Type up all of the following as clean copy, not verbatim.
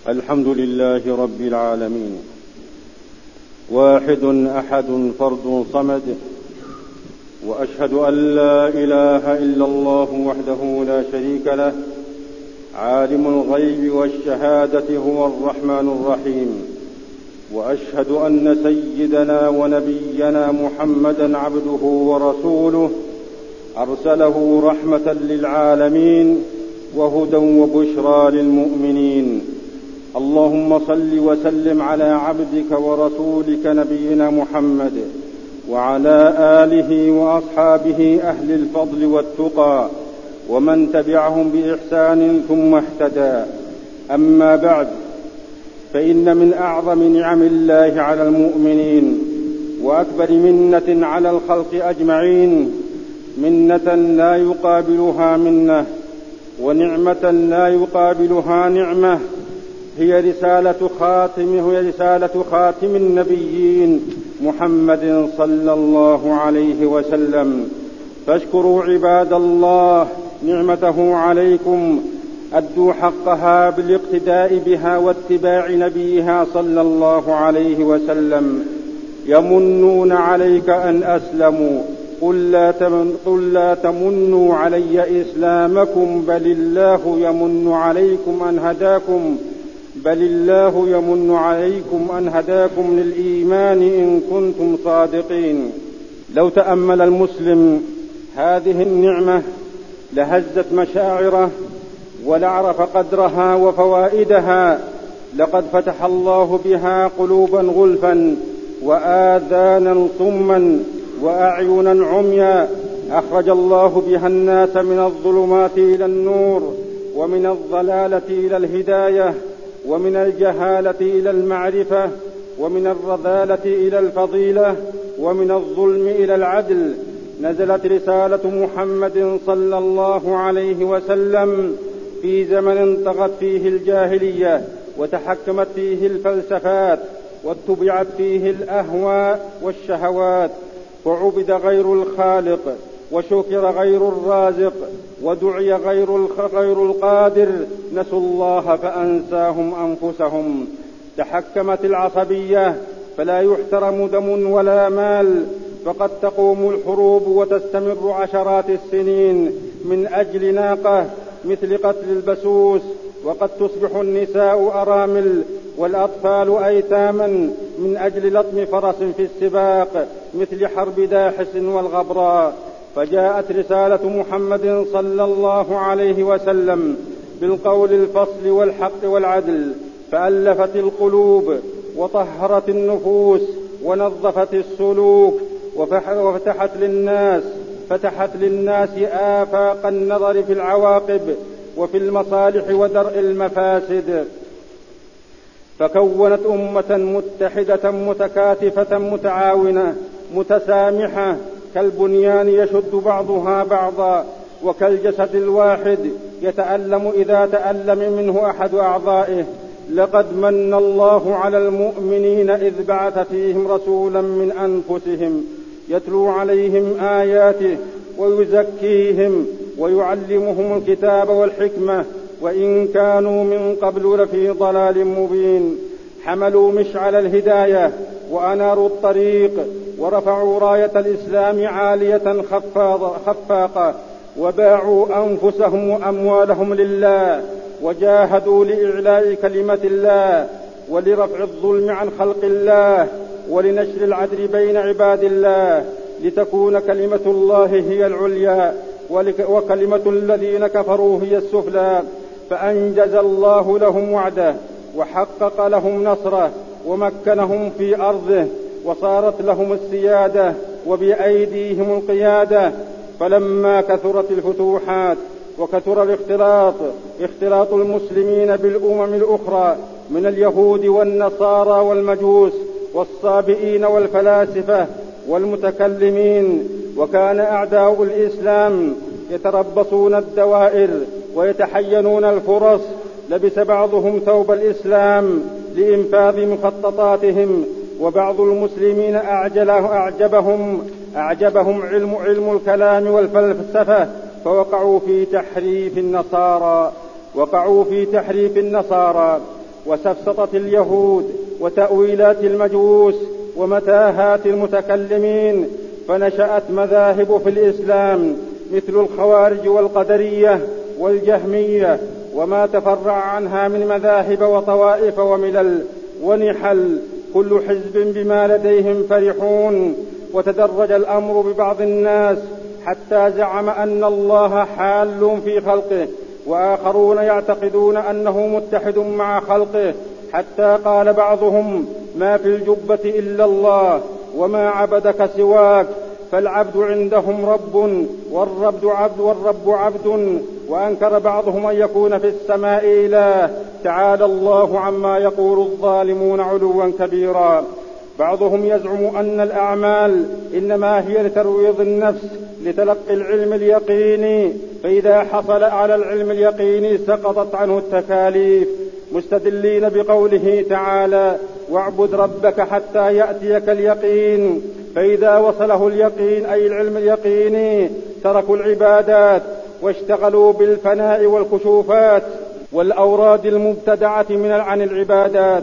الحمد لله رب العالمين، واحد أحد فرد صمد، وأشهد أن لا إله إلا الله وحده لا شريك له، عالم الغيب والشهادة هو الرحمن الرحيم. وأشهد أن سيدنا ونبينا محمدا عبده ورسوله، أرسله رحمة للعالمين وهدى وبشرى للمؤمنين. اللهم صل وسلم على عبدك ورسولك نبينا محمد وعلى آله وأصحابه أهل الفضل والتقى ومن تبعهم بإحسان ثم اهتدى. أما بعد، فإن من أعظم نعم الله على المؤمنين وأكبر منة على الخلق أجمعين منة لا يقابلها منة، ونعمة لا يقابلها نعمة، هي رسالة خاتم النبيين محمد صلى الله عليه وسلم. فاشكروا عباد الله نعمته عليكم، أدوا حقها بالاقتداء بها واتباع نبيها صلى الله عليه وسلم. يمنون عليك أن أسلموا، قل لا تمنوا علي إسلامكم، بل الله يمن عليكم أن هداكم للإيمان إن كنتم صادقين. لو تأمل المسلم هذه النعمة لهزت مشاعره ولعرف قدرها وفوائدها. لقد فتح الله بها قلوبا غلفا وآذانا صما وأعينا عميا. أخرج الله بها الناس من الظلمات إلى النور، ومن الضلالة إلى الهداية، ومن الجهالة إلى المعرفة، ومن الرذالة إلى الفضيلة، ومن الظلم إلى العدل. نزلت رسالة محمد صلى الله عليه وسلم في زمن طغت فيه الجاهلية وتحكمت فيه الفلسفات واتبعت فيه الأهواء والشهوات، وعبد غير الخالق، وشكر غير الرازق، ودعي غير القادر. نسوا الله فأنساهم أنفسهم. تحكمت العصبية فلا يحترم دم ولا مال، فقد تقوم الحروب وتستمر عشرات السنين من أجل ناقة مثل قتل البسوس، وقد تصبح النساء أرامل والأطفال أيتاما من أجل لطم فرس في السباق مثل حرب داحس والغبراء. فجاءت رسالة محمد صلى الله عليه وسلم بالقول الفصل والحق والعدل، فألفت القلوب وطهرت النفوس ونظفت السلوك، فتحت للناس آفاق النظر في العواقب وفي المصالح ودرء المفاسد. فكونت أمة متحدة متكاتفة متعاونة متسامحة، كالبنيان يشد بعضها بعضا، وكالجسد الواحد يتألم إذا تألم منه أحد أعضائه. لقد من الله على المؤمنين إذ بعث فيهم رسولا من أنفسهم يتلو عليهم آياته ويزكيهم ويعلمهم الكتاب والحكمة، وإن كانوا من قبل لفي ضلال مبين. حملوا مشعل الهداية وأناروا الطريق، ورفعوا راية الإسلام عالية خفاقة، وباعوا أنفسهم وأموالهم لله، وجاهدوا لإعلاء كلمة الله ولرفع الظلم عن خلق الله ولنشر العدل بين عباد الله، لتكون كلمة الله هي العليا وكلمة الذين كفروا هي السفلى. فأنجز الله لهم وعده وحقق لهم نصره ومكنهم في أرضه، وصارت لهم السيادة وبأيديهم القيادة. فلما كثرت الفتوحات وكثر اختلاط المسلمين بالأمم الأخرى من اليهود والنصارى والمجوس والصابئين والفلاسفة والمتكلمين، وكان أعداء الإسلام يتربصون الدوائر ويتحينون الفرص، لبس بعضهم ثوب الإسلام لإنفاذ مخططاتهم، وبعض المسلمين أعجبهم علم الكلام والفلسفة، فوقعوا في تحريف النصارى وسفسطة اليهود وتأويلات المجوس ومتاهات المتكلمين، فنشأت مذاهب في الإسلام مثل الخوارج والقدرية والجهمية وما تفرع عنها من مذاهب وطوائف وملل ونحل، كل حزب بما لديهم فرحون. وتدرج الأمر ببعض الناس حتى زعم أن الله حال في خلقه، وآخرون يعتقدون أنه متحد مع خلقه، حتى قال بعضهم: ما في الجبة إلا الله وما عبدك سواك، فالعبد عندهم رب والرب عبد. وأنكر بعضهم أن يكون في السماء إله، تعالى الله عما يقول الظالمون علوا كبيرا. بعضهم يزعم أن الأعمال إنما هي لترويض النفس لتلقي العلم اليقيني، فإذا حصل على العلم اليقيني سقطت عنه التكاليف، مستدلين بقوله تعالى: واعبد ربك حتى يأتيك اليقين. فإذا وصله اليقين أي العلم اليقيني تركوا العبادات واشتغلوا بالفناء والكشوفات والأوراد المبتدعة عن العبادات.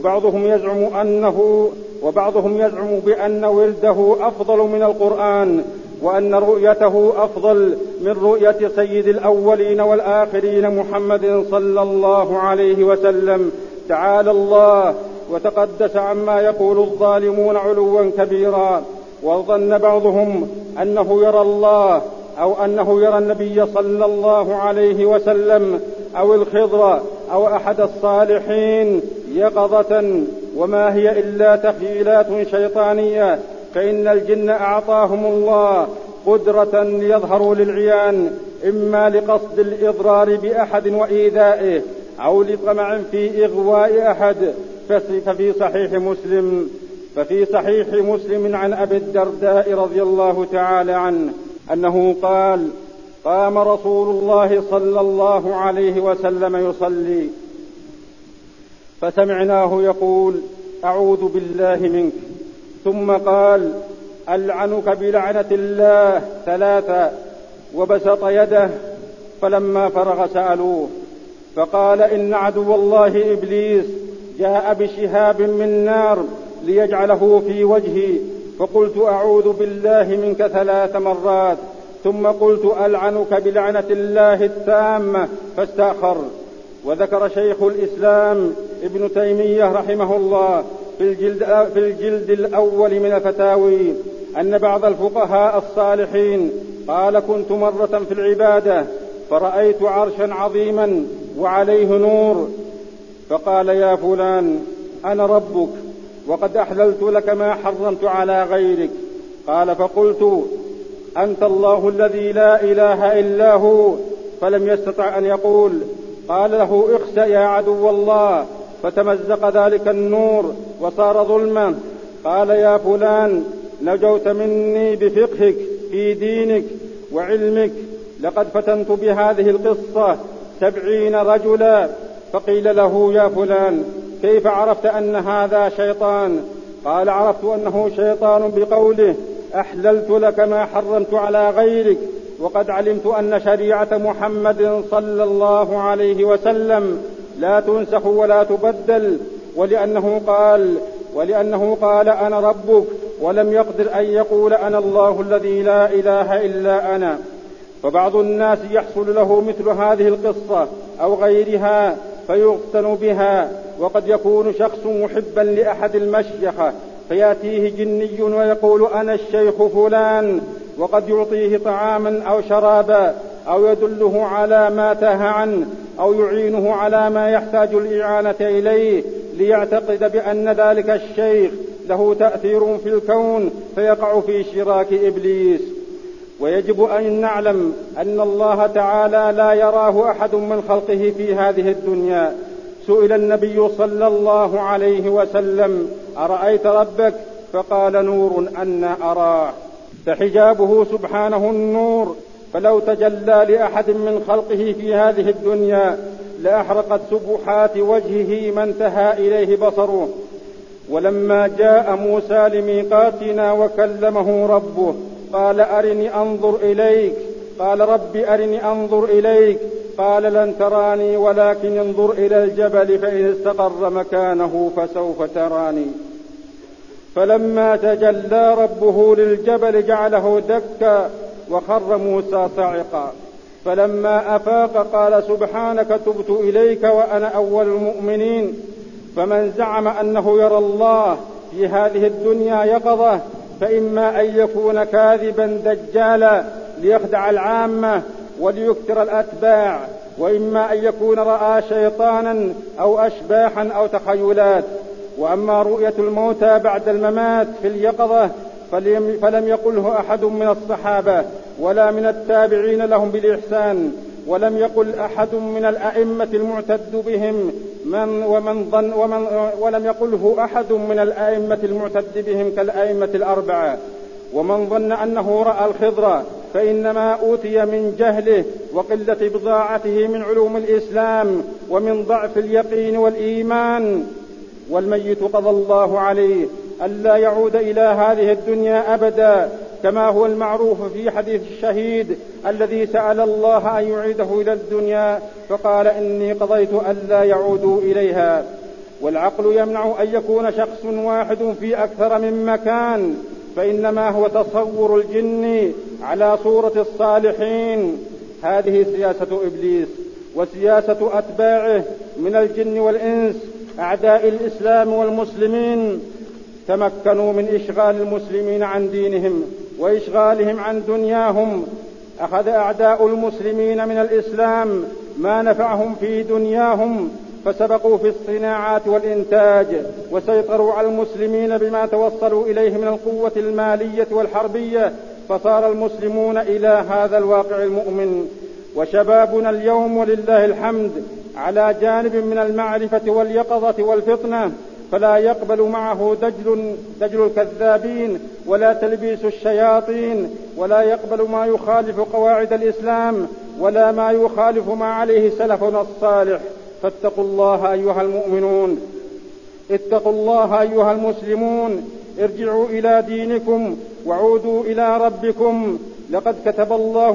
وبعضهم يزعم بأن ورده أفضل من القرآن، وأن رؤيته أفضل من رؤية سيد الأولين والآخرين محمد صلى الله عليه وسلم، تعالى الله وتقدس عما يقول الظالمون علوا كبيرا. وظن بعضهم أنه يرى الله أو أنه يرى النبي صلى الله عليه وسلم أو الخضر أو أحد الصالحين يقظة، وما هي إلا تخيلات شيطانية، فإن الجن أعطاهم الله قدرة ليظهروا للعيان، إما لقصد الإضرار بأحد وإيذائه أو لطمع في إغواء أحد. ففي صحيح مسلم عن أبي الدرداء رضي الله تعالى عنه أنه قال: قام رسول الله صلى الله عليه وسلم يصلي، فسمعناه يقول: أعوذ بالله منك، ثم قال: ألعنك بلعنة الله 3، وبسط يده. فلما فرغ سألوه فقال: إن عدو الله إبليس جاء بشهاب من نار ليجعله في وجهي، فقلت: أعوذ بالله منك 3 مرات، ثم قلت: ألعنك بلعنة الله التامة، فاستأخر. وذكر شيخ الإسلام ابن تيمية رحمه الله في الجلد الأول من الفتاوي أن بعض الفقهاء الصالحين قال: كنت مرة في العبادة فرأيت عرشا عظيما وعليه نور، فقال: يا فلان، أنا ربك وقد أحللت لك ما حرمت على غيرك. قال: فقلت: أنت الله الذي لا إله إلا هو. فلم يستطع أن يقول. قال له: اخسأ يا عدو الله، فتمزق ذلك النور وصار ظلما. قال: يا فلان، نجوت مني بفقهك في دينك وعلمك، لقد فتنت بهذه القصة 70 رجلا. فقيل له: يا فلان، كيف عرفت أن هذا شيطان؟ قال: عرفت أنه شيطان بقوله: أحللت لك ما حرمت على غيرك، وقد علمت أن شريعة محمد صلى الله عليه وسلم لا تنسخ ولا تبدل، ولأنه قال: أنا ربك، ولم يقدر أن يقول: أنا الله الذي لا إله إلا أنا. فبعض الناس يحصل له مثل هذه القصة أو غيرها فيفتن بها، وقد يكون شخص محبا لأحد المشيخة فيأتيه جني ويقول: أنا الشيخ فلان، وقد يعطيه طعاما أو شرابا أو يدله على ما تاه عنه أو يعينه على ما يحتاج الإعانة إليه، ليعتقد بأن ذلك الشيخ له تأثير في الكون فيقع في شراك إبليس. ويجب أن نعلم أن الله تعالى لا يراه أحد من خلقه في هذه الدنيا. سئل النبي صلى الله عليه وسلم: أرأيت ربك؟ فقال: نور أنا أراه. فحجابه سبحانه النور، فلو تجلى لأحد من خلقه في هذه الدنيا لأحرقت سبحات وجهه ما انتهى إليه بصره. ولما جاء موسى لميقاتنا وكلمه ربه قال: أرني أنظر إليك. قال: رب أرني أنظر إليك. قال لن تراني ولكن انظر إلى الجبل فإن استقر مكانه فسوف تراني. فلما تجلى ربه للجبل جعله دكا وخر موسى صاعقا. فلما أفاق قال سبحانك تبت إليك وأنا أول المؤمنين. فمن زعم أنه يرى الله في هذه الدنيا يقظة فإما أن يكون كاذبا دجالا ليخدع العامة وليكثر الأتباع، وإما أن يكون رأى شيطانا أو أشباحا أو تخيلات. وأما رؤية الموتى بعد الممات في اليقظة فلم يقله أحد من الصحابة ولا من التابعين لهم بالإحسان، ولم يقل أحد من الأئمة المعتد بهم ولم يقله أحد من الأئمة المعتد بهم كالأئمة الأربعة. ومن ظن أنه رأى الخضر فإنما أوتي من جهله وقلة بضاعته من علوم الإسلام ومن ضعف اليقين والإيمان. والميت قضى الله عليه ألا يعود إلى هذه الدنيا أبدا، كما هو المعروف في حديث الشهيد الذي سأل الله أن يعيده إلى الدنيا فقال إني قضيت ألا يعودوا إليها. والعقل يمنع أن يكون شخص واحد في أكثر من مكان، فإنما هو تصور الجن على صورة الصالحين. هذه سياسة إبليس وسياسة أتباعه من الجن والإنس أعداء الإسلام والمسلمين. تمكنوا من إشغال المسلمين عن دينهم وإشغالهم عن دنياهم. أخذ أعداء المسلمين من الإسلام ما نفعهم في دنياهم فسبقوا في الصناعات والإنتاج وسيطروا على المسلمين بما توصلوا إليه من القوة المالية والحربية، فصار المسلمون إلى هذا الواقع المؤمن. وشبابنا اليوم ولله الحمد على جانب من المعرفة واليقظة والفطنة، فلا يقبل معه دجل الكذابين ولا تلبيس الشياطين، ولا يقبل ما يخالف قواعد الإسلام ولا ما يخالف ما عليه سلفنا الصالح. فاتقوا الله أيها المؤمنون، اتقوا الله أيها المسلمون، ارجعوا إلى دينكم وعودوا إلى ربكم. لقد كتب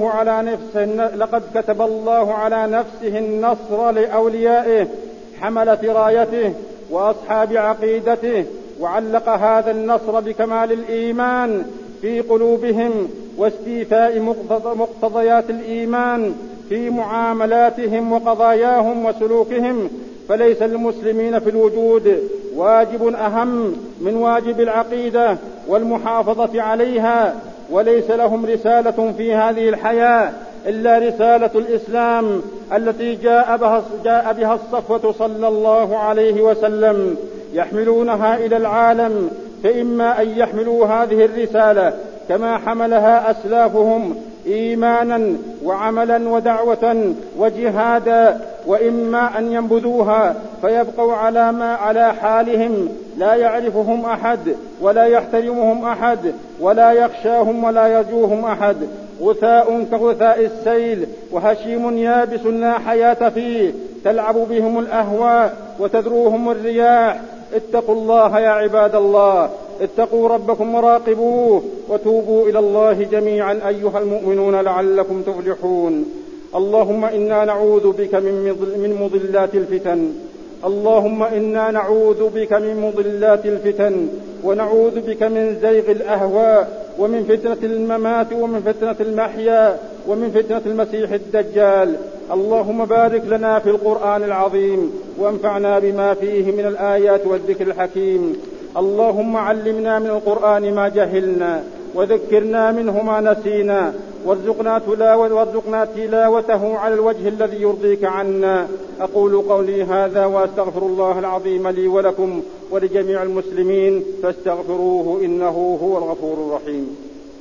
الله على نفسه النصر لأوليائه حملة رايته وأصحاب عقيدته، وعلق هذا النصر بكمال الإيمان في قلوبهم واستيفاء مقتضيات الإيمان في معاملاتهم وقضاياهم وسلوكهم. فليس للمسلمين في الوجود واجب أهم من واجب العقيدة والمحافظة عليها، وليس لهم رسالة في هذه الحياة إلا رسالة الإسلام التي جاء بها الصفوة صلى الله عليه وسلم، يحملونها إلى العالم. فإما أن يحملوا هذه الرسالة كما حملها أسلافهم إيمانا وعملا ودعوة وجهادا، وإما أن ينبذوها فيبقوا على حالهم، لا يعرفهم أحد ولا يحترمهم أحد ولا يخشاهم ولا يرجوهم أحد. غثاء كغثاء السيل وهشيم يابس لا حياة فيه، تلعب بهم الأهواء وتذروهم الرياح. اتقوا الله يا عباد الله، اتقوا ربكم وراقبوه وتوبوا إلى الله جميعا أيها المؤمنون لعلكم تفلحون. اللهم إنا نعوذ بك من مضلات الفتن، اللهم إنا نعوذ بك من مضلات الفتن، ونعوذ بك من زيغ الأهواء ومن فتنة الممات ومن فتنة المحيا ومن فتنة المسيح الدجال. اللهم بارك لنا في القرآن العظيم وانفعنا بما فيه من الآيات والذكر الحكيم. اللهم علمنا من القرآن ما جهلنا وذكرنا منه ما نسينا، وارزقنا تلاوته على الوجه الذي يرضيك عنا. أقول قولي هذا وأستغفر الله العظيم لي ولكم ولجميع المسلمين فاستغفروه إنه هو الغفور الرحيم.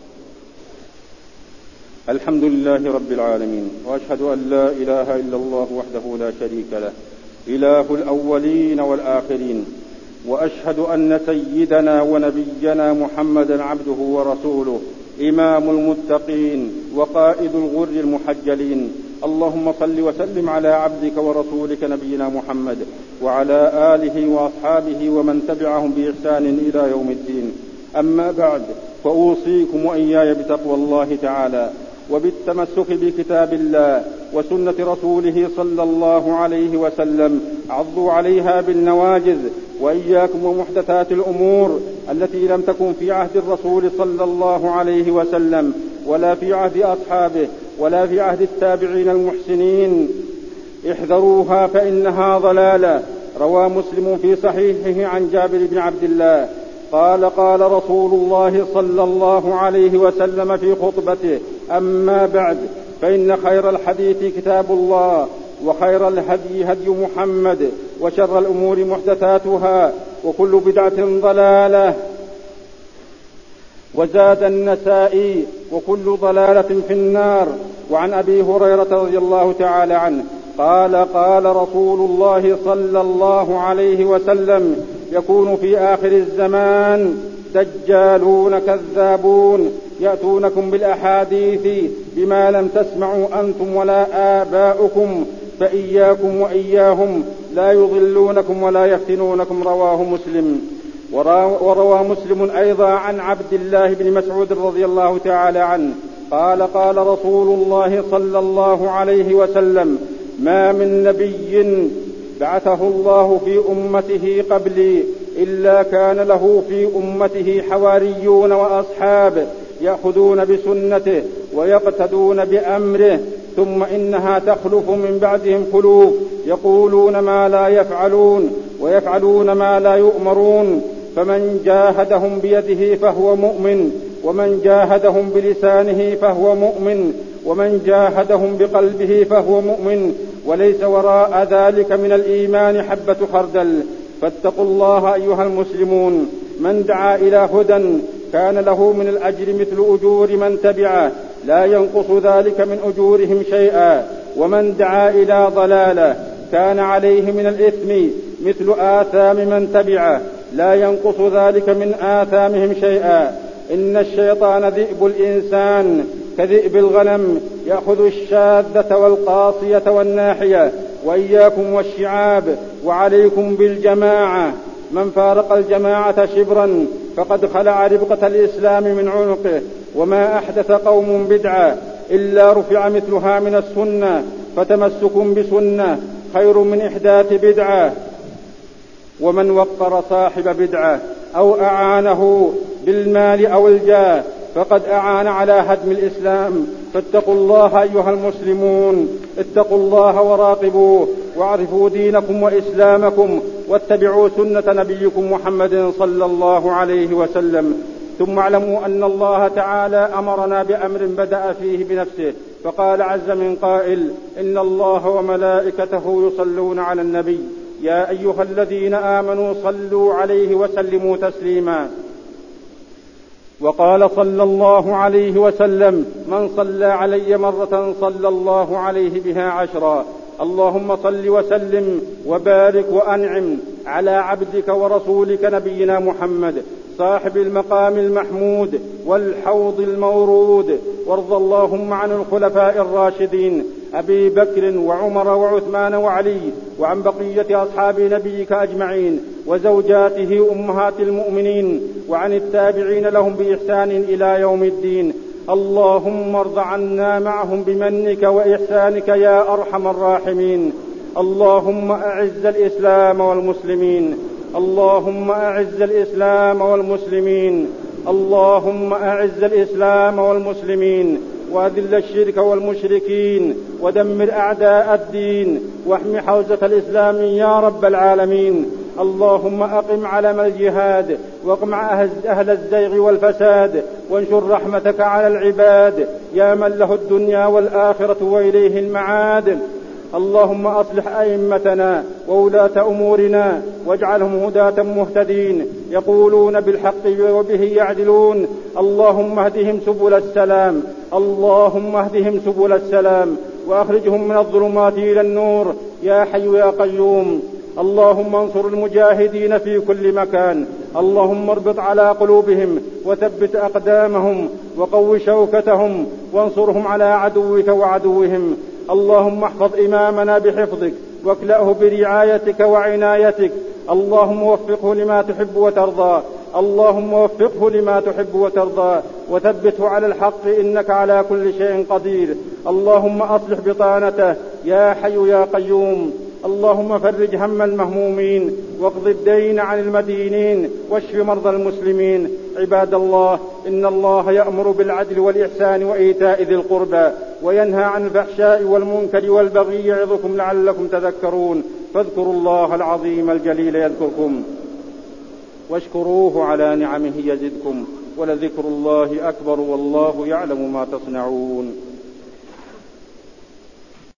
الحمد لله رب العالمين، وأشهد أن لا إله إلا الله وحده لا شريك له إله الأولين والآخرين، وأشهد أن سيدنا ونبينا محمدا عبده ورسوله إمام المتقين وقائد الغر المحجلين. اللهم صل وسلم على عبدك ورسولك نبينا محمد وعلى آله وأصحابه ومن تبعهم بإحسان إلى يوم الدين. أما بعد، فأوصيكم وإياي بتقوى الله تعالى وبالتمسك بكتاب الله وسنة رسوله صلى الله عليه وسلم، عضوا عليها بالنواجذ. وإياكم ومحدثات الأمور التي لم تكن في عهد الرسول صلى الله عليه وسلم، ولا في عهد أصحابه، ولا في عهد التابعين المحسنين، احذروها فإنها ضلالة. روى مسلم في صحيحه عن جابر بن عبد الله قال: قال رسول الله صلى الله عليه وسلم في خطبته: أما بعد، فإن خير الحديث كتاب الله، وخير الهدي هدي محمد، وشر الأمور محدثاتها، وكل بدعة ضلالة. وزاد النسائي: وكل ضلالة في النار. وعن أبي هريرة رضي الله تعالى عنه قال: قال رسول الله صلى الله عليه وسلم: يكون في آخر الزمان دجالون كذابون يأتونكم بالأحاديث بما لم تسمعوا أنتم ولا آباؤكم، فإياكم وإياهم لا يضلونكم ولا يفتنونكم. رواه مسلم. وروى مسلم أيضا عن عبد الله بن مسعود رضي الله تعالى عنه قال: قال رسول الله صلى الله عليه وسلم: ما من نبي بعثه الله في أمته قبلي إلا كان له في أمته حواريون وأصحاب يأخذون بسنته ويقتدون بأمره، ثم إنها تخلف من بعدهم خلوف يقولون ما لا يفعلون ويفعلون ما لا يؤمرون، فمن جاهدهم بيده فهو مؤمن، ومن جاهدهم بلسانه فهو مؤمن، ومن جاهدهم بقلبه فهو مؤمن، وليس وراء ذلك من الإيمان حبة خردل. فاتقوا الله أيها المسلمون. من دعا إلى هدى كان له من الأجر مثل أجور من تبعه، لا ينقص ذلك من أجورهم شيئا، ومن دعا إلى ضلالة كان عليه من الإثم مثل آثام من تبعه، لا ينقص ذلك من آثامهم شيئا. إن الشيطان ذئب الإنسان كذئب الغنم، يأخذ الشاذة والقاصية والناحية، وإياكم والشعاب، وعليكم بالجماعة. من فارق الجماعة شبرا فقد خلع ربقة الإسلام من عنقه. وما أحدث قوم بدعة إلا رفع مثلها من السنة، فتمسك بسنة خير من إحداث بدعة. ومن وقر صاحب بدعة أو أعانه بالمال أو الجاه فقد أعان على هدم الإسلام. فاتقوا الله أيها المسلمون، اتقوا الله وراقبوه، واعرفوا دينكم وإسلامكم، واتبعوا سنة نبيكم محمد صلى الله عليه وسلم. ثم اعلموا أن الله تعالى أمرنا بأمر بدأ فيه بنفسه، فقال عز من قائل: إن الله وملائكته يصلون على النبي يا أيها الذين آمنوا صلوا عليه وسلموا تسليما. وقال صلى الله عليه وسلم: من صلى علي مرة صلى الله عليه بها 10. اللهم صل وسلم وبارك وأنعم على عبدك ورسولك نبينا محمد صاحب المقام المحمود والحوض المورود. وارض اللهم عن الخلفاء الراشدين أبي بكر وعمر وعثمان وعلي، وعن بقية أصحاب نبيك أجمعين، وزوجاته أمهات المؤمنين، وعن التابعين لهم بإحسان إلى يوم الدين. اللهم ارض عنا معهم بمنك وإحسانك يا أرحم الراحمين. اللهم أعز الإسلام والمسلمين، اللهم أعز الإسلام والمسلمين، اللهم أعز الإسلام والمسلمين، وأذل الشرك والمشركين، ودمر أعداء الدين، واحم حوزة الإسلام يا رب العالمين. اللهم أقم علم الجهاد، واقمع أهل الزيغ والفساد، وانشر رحمتك على العباد يا من له الدنيا والآخرة وإليه المعاد. اللهم أصلح أئمتنا وولاة أمورنا، واجعلهم هداة مهتدين يقولون بالحق وبه يعدلون. اللهم اهدهم سبل السلام، اللهم اهدهم سبل السلام، وأخرجهم من الظلمات إلى النور يا حي يا قيوم. اللهم انصر المجاهدين في كل مكان، اللهم اربط على قلوبهم وثبت أقدامهم وقو شوكتهم، وانصرهم على عدوك وعدوهم. اللهم احفظ إمامنا بحفظك، واكلأه برعايتك وعنايتك. اللهم وفقه لما تحب وترضى. اللهم وفقه لما تحب وترضى وثبته على الحق إنك على كل شيء قدير. اللهم أصلح بطانته يا حي يا قيوم. اللهم فرج هم المهمومين واقض الدين عن المدينين واشف مرضى المسلمين. عباد الله، إن الله يأمر بالعدل والإحسان وإيتاء ذي القربى وينهى عن الفحشاء والمنكر والبغي يعظكم لعلكم تذكرون. فاذكروا الله العظيم الجليل يذكركم واشكروه على نعمه يزدكم ولذكر الله أكبر والله يعلم ما تصنعون.